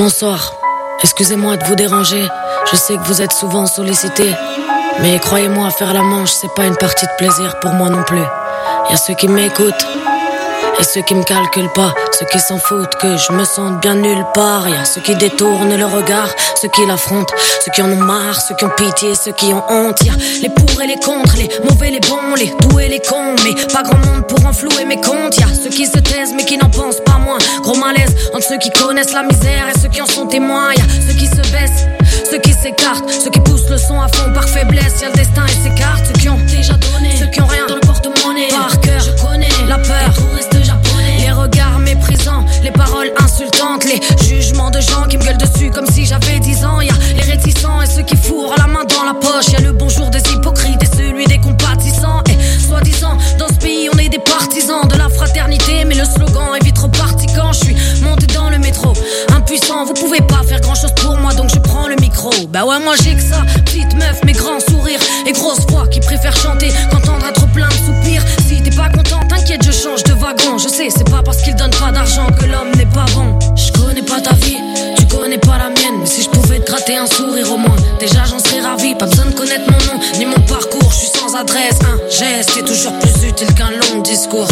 Bonsoir, excusez-moi de vous déranger. Je sais que vous êtes souvent sollicité, mais croyez-moi, faire la manche, c'est pas une partie de plaisir pour moi non plus. Y'a ceux qui m'écoutent et ceux qui me calculent pas, ceux qui s'en foutent que je me sente bien nulle part. Y'a ceux qui détournent le regard, ceux qui l'affrontent, ceux qui en ont marre, ceux qui ont pitié, ceux qui ont honte. Y'a les pour et les contre, les mauvais, les bons, les doux et les cons, mais pas grand monde pour enflouer mes comptes. Y'a ceux qui se taisent mais qui n'en pensent pas moins. Gros malaise entre ceux qui connaissent la misère et ceux qui en sont témoins. Y'a ceux qui se baissent, ceux qui s'écartent, ceux qui poussent le son à fond par faiblesse. Y'a le destin et ses cartes, ceux qui ont déjà donné, ceux qui ont rien dans le porte-monnaie. Par cœur, je connais la peur, les touristes japonais, les regards méprisants, les paroles insultantes, les jugements de gens qui me gueulent dessus comme si j'avais 10 ans. Y'a les réticents et ceux qui fourrent la main dans la poche. Y'a le bonjour des hypocrites et celui des compatissants. Et soi-disant, dans ce pays on est des partisans de la fraternité, mais le slogan est vite reparti quand je suis monté dans le métro. Impuissant, vous pouvez pas faire grand chose pour moi, donc je prends le micro. Bah ouais, moi j'ai que ça, petite meuf mais grand sourire et grosse voix qui préfère chanter qu'entendre un trop plein de soupirs. Si t'es pas content, t'inquiète, je change de wagon. Je sais, c'est pas parce qu'il donne pas d'argent que l'homme n'est pas bon. Je connais pas ta vie, tu connais pas la mienne, mais si je pouvais te gratter un sourire au moins, déjà j'en serais ravi. Pas besoin de connaître mon nom ni mon parcours, je suis sans adresse. Un geste est toujours plus utile qu'un long discours.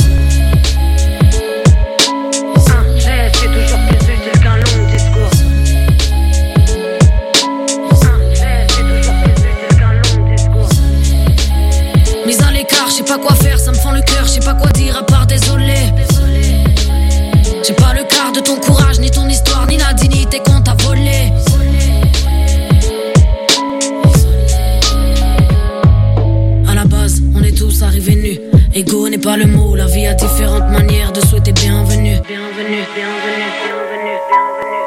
Un geste est toujours plus utile qu'un long discours. Un geste est toujours plus utile qu'un long discours. Mise à l'écart, je sais pas quoi faire, ça me fend le cœur, je sais pas quoi dire à part désolé. J'ai pas le quart de ton courage, ni ton histoire, ni la dignité qu'on t'a volée. À la base, on est tous arrivés nus. Ego n'est pas le mot, la vie a différentes manières de souhaiter bienvenue. Bienvenue, bienvenue, bienvenue, bienvenue.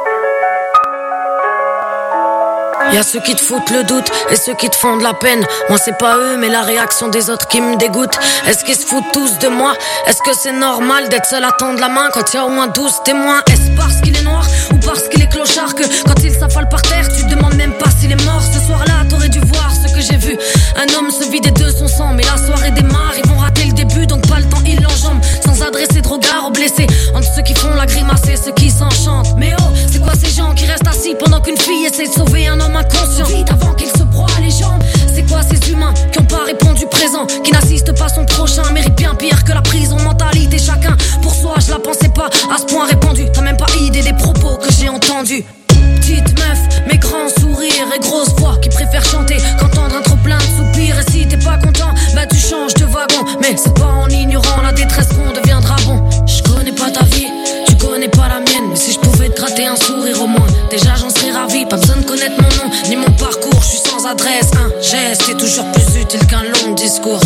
Y'a ceux qui te foutent le doute et ceux qui te font de la peine. Moi c'est pas eux mais la réaction des autres qui me dégoûte. Est-ce qu'ils se foutent tous de moi? Est-ce que c'est normal d'être seul à tendre la main quand y'a au moins 12 témoins? Est-ce parce qu'il est noir ou parce qu'il est clochard que quand il s'affale par terre tu te demandes même pas s'il est mort? Ce soir-là t'aurais dû voir ce que j'ai vu. Un homme se vider de son sang mais la soirée démarre. Ils vont rater le début donc pas le temps, ils l'enjambent sans adresser de regard aux blessés. Entre ceux qui font la grimace et ceux qui s'enchantent. Mais oh, c'est quoi ces gens qui restent assis pendant qu'une fille essaie de sauver un homme inconscient vite avant qu'il se broie les jambes? C'est quoi ces humains qui ont pas répondu présent, qui n'assistent pas son prochain? Mérite bien pire que la prison, mentalité chacun pour soi. Je la pensais pas à ce point répandue. T'as même pas idée des propos que j'ai entendus. Petite meuf, mais grand sourire et grosse voix qui préfère chanter qu'entendre un trop plein de soupirs. Et si t'es pas content, bah tu changes de wagon. Mais c'est pas en ignorant la détresse qu'on deviendra bon. Je connais pas ta vie, tu connais pas la mienne, mais si je pouvais te gratter un sourire au moins, déjà j'en serais ravi. Pas besoin de connaître mon nom ni mon parcours, je suis sans adresse. Un geste est toujours plus utile qu'un long discours.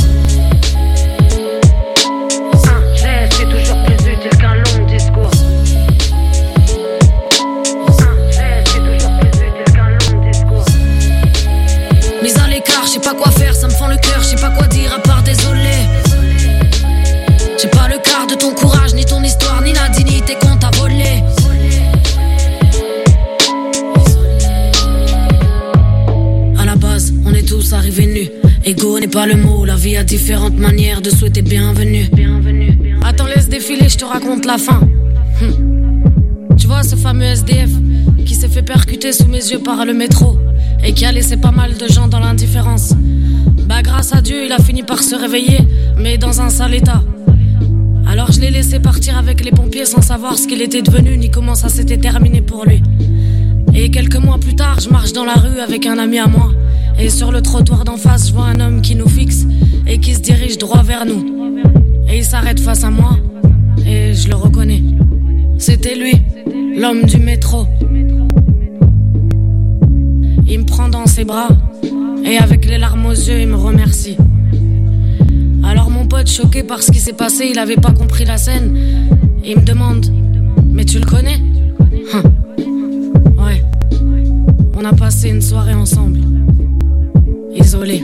Un geste est toujours plus utile qu'un long discours. Mise à l'écart, je sais pas quoi faire, ça me fend le cœur, je sais pas quoi dire à part désolé. J'ai pas le quart de ton courage, ni ton histoire, ni la dignité qu'on t'a volée. À la base, on est tous arrivés nus. Ego n'est pas le mot, la vie a différentes manières de souhaiter bienvenue. Bienvenue, bienvenue. Attends, laisse défiler, je te raconte la fin. Tu vois ce fameux SDF qui s'est fait percuter sous mes yeux par le métro et qui a laissé pas mal de gens dans l'indifférence. Bah grâce à Dieu il a fini par se réveiller, mais dans un sale état. Alors je l'ai laissé partir avec les pompiers sans savoir ce qu'il était devenu ni comment ça s'était terminé pour lui. Et quelques mois plus tard je marche dans la rue avec un ami à moi, et sur le trottoir d'en face je vois un homme qui nous fixe et qui se dirige droit vers nous. Et il s'arrête face à moi et je le reconnais. C'était lui, l'homme du métro. Il me prend dans ses bras et avec les larmes aux yeux il me remercie. Alors mon pote, choqué par ce qui s'est passé, il avait pas compris la scène. Il me demande: mais tu le connais? Ouais. On a passé une soirée ensemble. Isolés.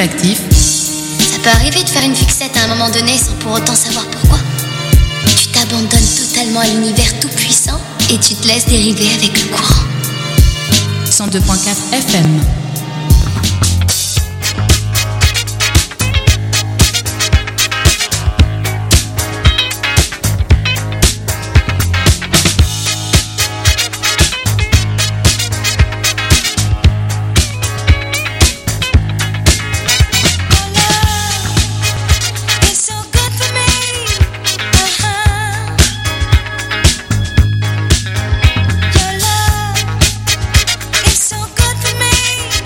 actif. Ça peut arriver de faire une fixette à un moment donné sans pour autant savoir pourquoi. Tu t'abandonnes totalement à l'univers tout-puissant et tu te laisses dériver avec le courant. 102.4 FM. Your love is so good for me.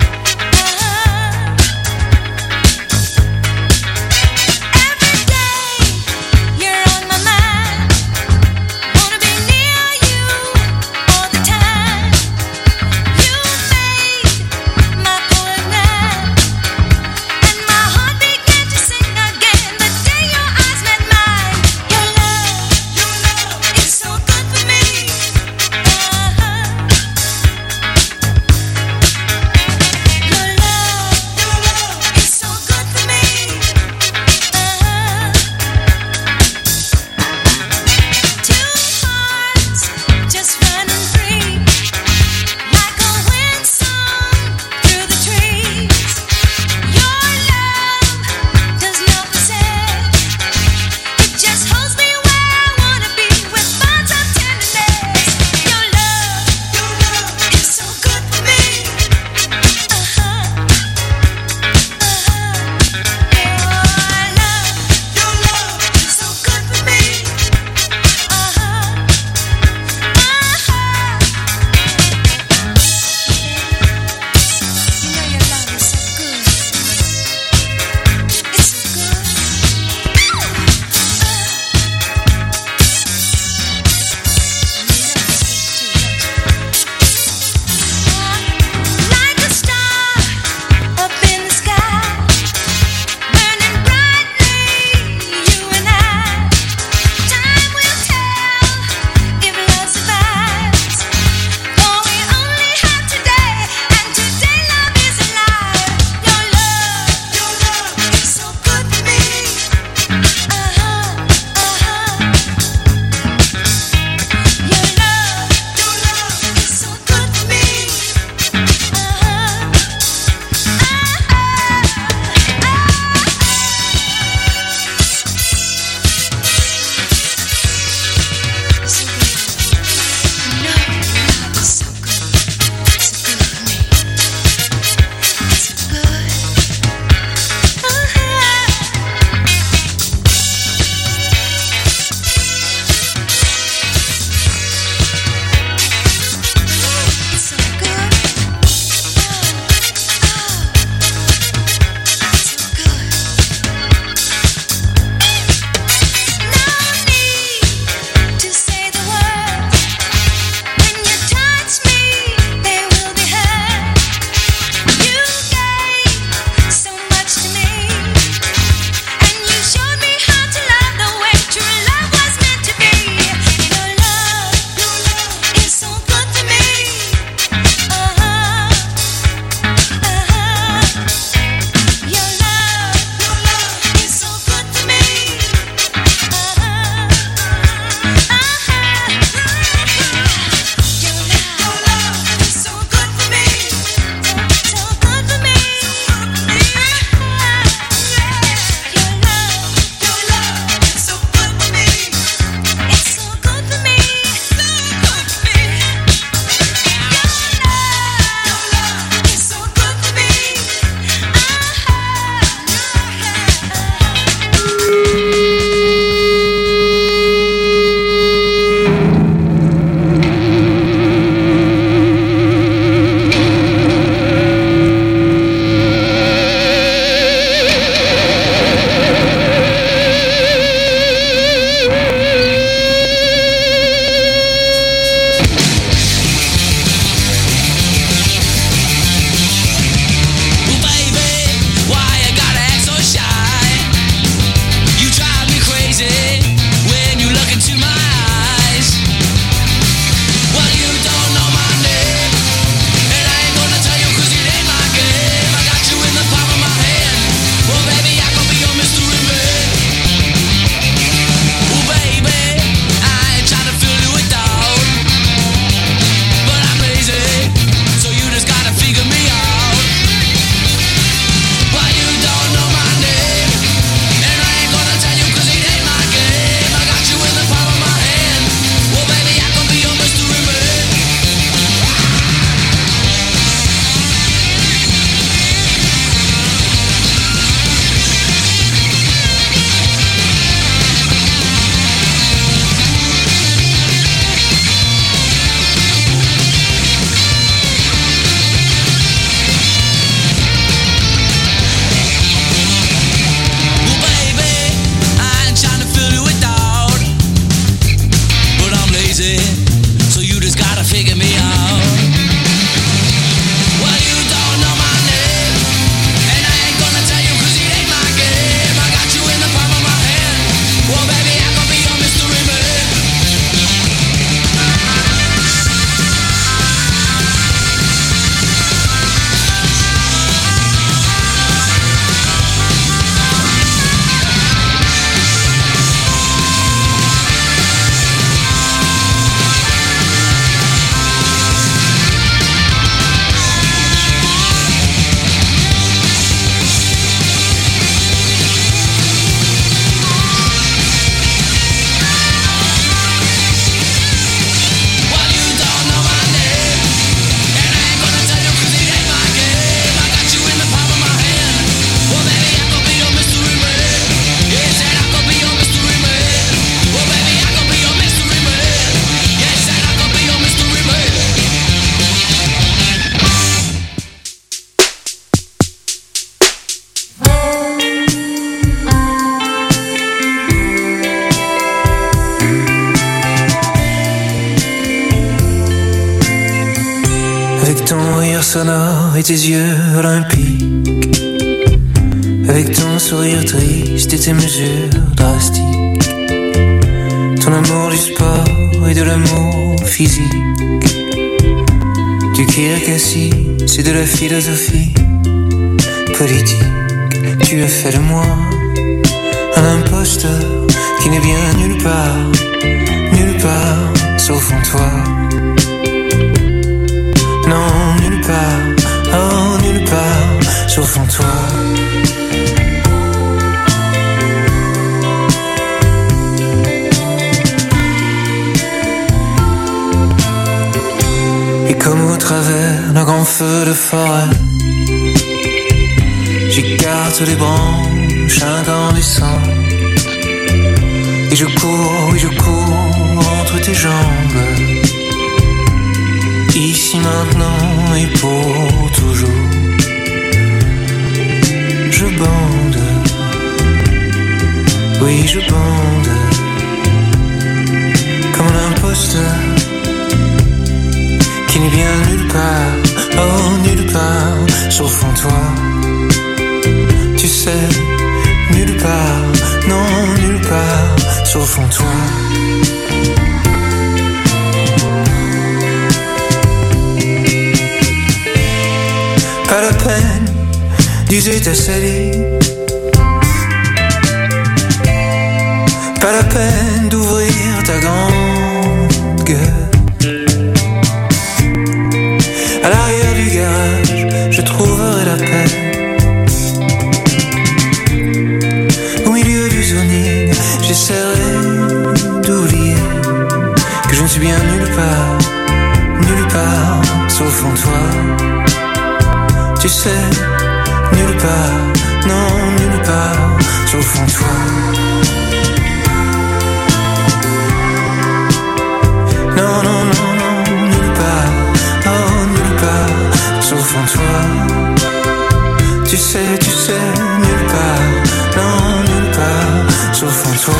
ton rire sonore et tes yeux olympiques, avec ton sourire triste et tes mesures drastiques, ton amour du sport et de l'amour physique, du kirkassi, c'est de la philosophie politique. Tu as fait de moi un imposteur qui n'est bien nulle part, sauf en toi. Non, nulle part, oh nulle part, sauf en toi. Et comme au travers d'un grand feu de forêt, j'écarte les branches incandescentes, et je cours entre tes jambes, ici maintenant et pour toujours. Je bande, oui je bande, comme un imposteur qui n'est bien nulle part, oh nulle part, sauf en toi. Tu sais, nulle part, non nulle part, sauf en toi. Pas la peine d'user ta salive, pas la peine d'ouvrir ta grande gueule. À l'arrière du garage, je trouverai la paix. Au milieu du zoning, j'essaierai d'oublier que je ne suis bien nulle part, sauf en toi. Tu sais, nulle part, non, nulle part, sauf en toi. Non, non, non, non, nulle part, oh, nulle part, sauf en toi. Tu sais, nulle part, non, nulle part, sauf en toi.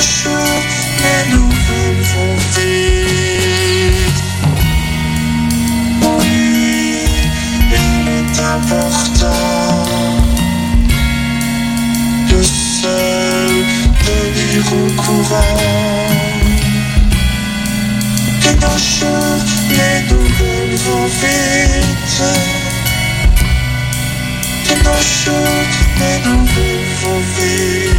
jours, les nouvelles vont vite. Oui, il est important, le seul de lire au courant. De nos jours, les nouvelles vont vite. De nos jours, les nouvelles vont vite.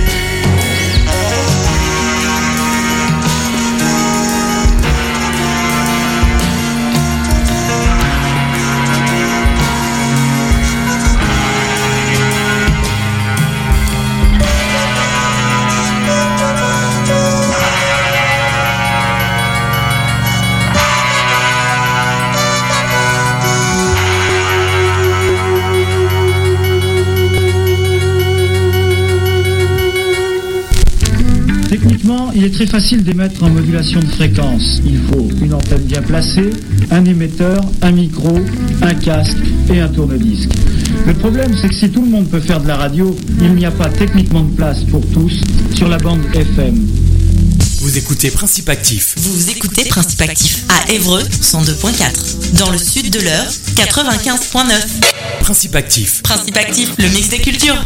Techniquement, il est très facile d'émettre en modulation de fréquence. Il faut une antenne bien placée, un émetteur, un micro, un casque et un tourne-disque. Le problème, c'est que si tout le monde peut faire de la radio, il n'y a pas techniquement de place pour tous sur la bande FM. Vous écoutez Principe Actif. Vous écoutez Principe Actif à Évreux 102.4. Dans le sud de l'Eure 95.9. Principe Actif. Principe Actif, le mix des cultures.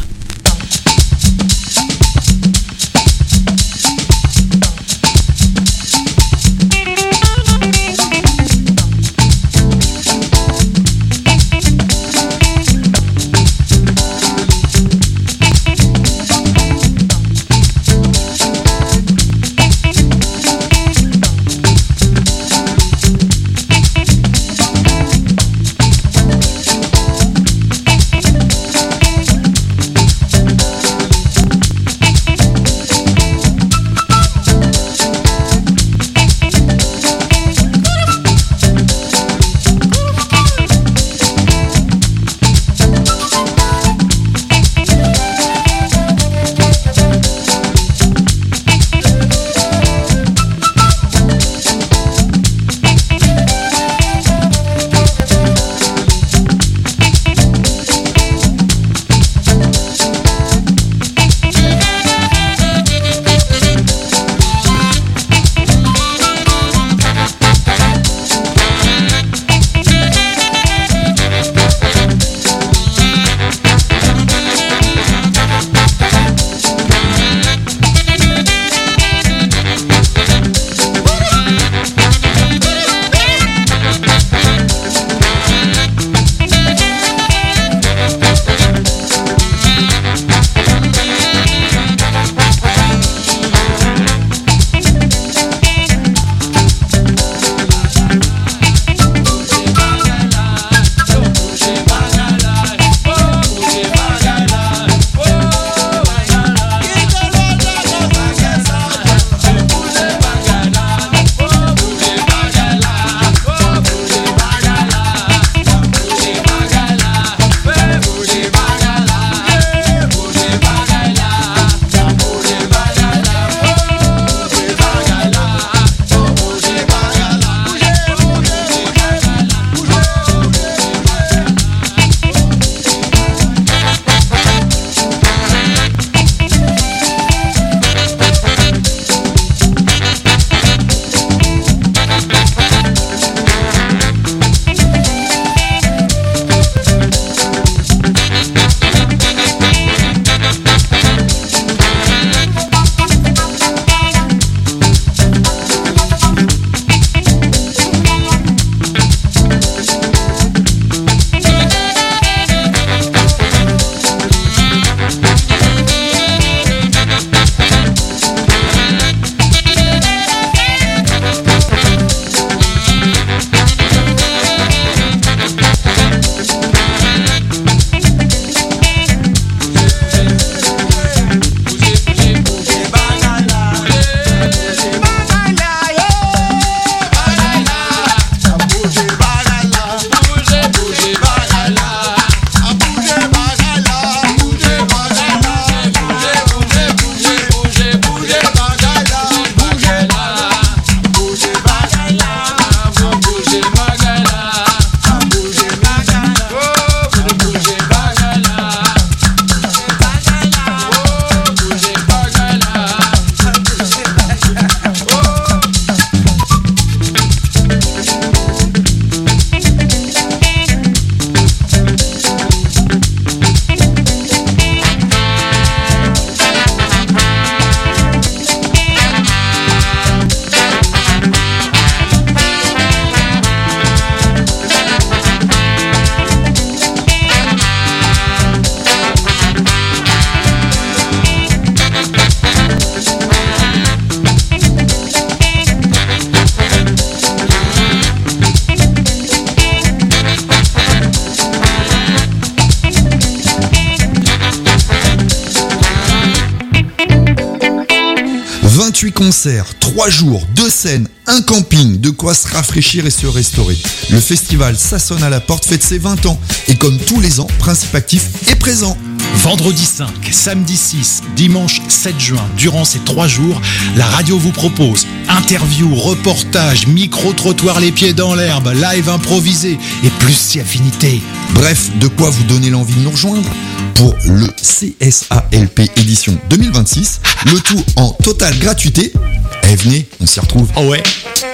28 concerts, 3 jours, 2 scènes, un camping, de quoi se rafraîchir et se restaurer. Le festival Ça sonne à la porte fête ses 20 ans. Et comme tous les ans, Principe Actif est présent. Vendredi 5, samedi 6, dimanche 7 juin, durant ces 3 jours, la radio vous propose interviews, reportages, micro-trottoirs les pieds dans l'herbe, live improvisé et plus si affinité. Bref, de quoi vous donner l'envie de nous rejoindre pour le CSALP édition 2026, le tout en totale gratuité. Eh venez, on s'y retrouve. Oh ouais.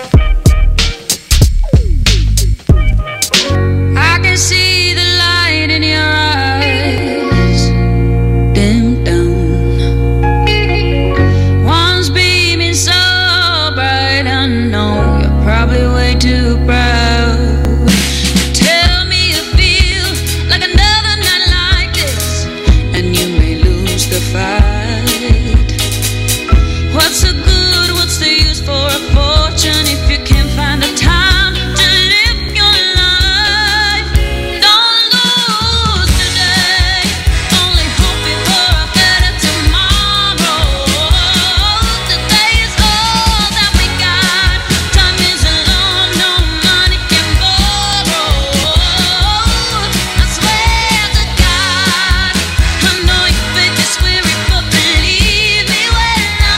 I can see the light in your eyes, dim down. One's beaming so bright, I know you're probably way too proud. Tell me you feel like another night like this, and you may lose the fight. What's the good, what's the use for a fortune if you can't find the time to live your life? Don't lose today, only hoping for a better tomorrow. Today is all that we got, time is alone, no money can borrow. I swear to God, I know you think it's weary, but believe me when I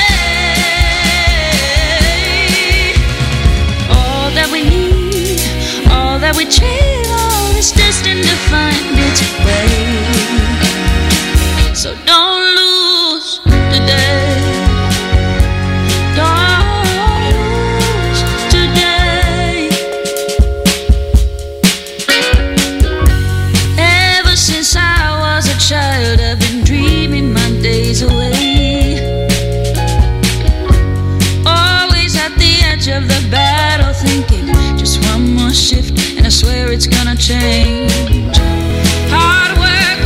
all that we need, all that we dream of is destined to find its way. So don't lose today. Don't lose today. Ever since I was a child, I've been dreaming my days away. Always at the edge of the battle, thinking just one more shift and I swear it's gonna change.